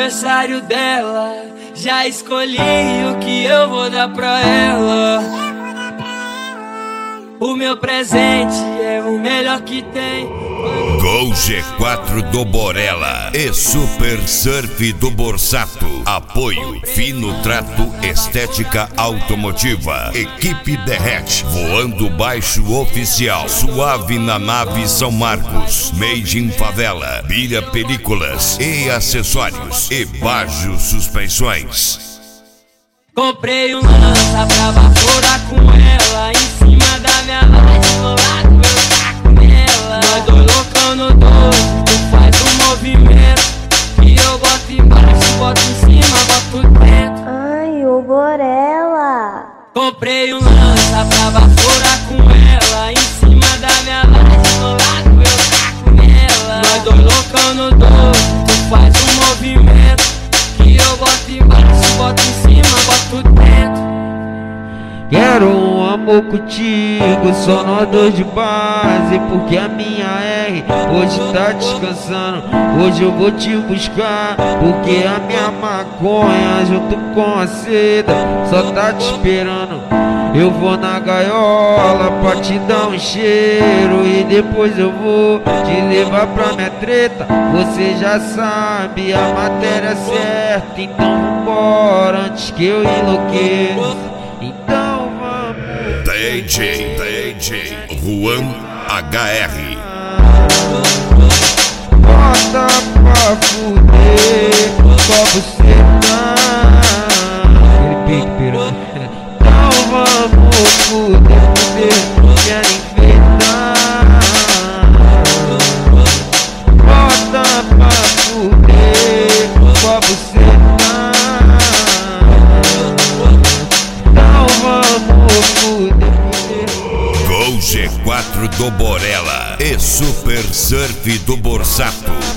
aniversário dela, já escolhi o que eu vou dar pra ela. O meu presente é o melhor que tem. Gol G4 do Borella e Super Surf do Borsato. Apoio Fino Trato Estética Automotiva. Equipe Derrete, voando baixo oficial. Suave na nave São Marcos. Made in Favela. Bilha Películas e acessórios. E Bajo Suspensões. Comprei um lança pra vaporar com ela, em cima da minha laje, no lado eu taco nela. Nós dois loucão no doce, tu faz um movimento que eu boto embaixo, boto em cima, boto dentro. Ai, o Borella. Comprei um lança pra vaporar com ela, em cima da minha laje, no lado eu taco nela. Nós dois loucão no doce, tu faz um movimento que eu boto embaixo, boto em cima, boto dentro. Quero um amor contigo, só nós dois de base, porque a minha R hoje tá descansando. Hoje eu vou te buscar, porque a minha maconha junto com a seda só tá te esperando. Eu vou na gaiola pra te dar um cheiro e depois eu vou te levar pra minha treta. Você já sabe a matéria certa, então vambora antes que eu enlouqueça. Então vamos. DJ Juan HR. Bota pra fuder, só você tá. Aquele pique, piranha. Então vamos fuder, quero enfeitar. Bota pra fuder, só você tá. Então vamos fuder. Gol G4 do Borella e Super Surf do Borsato.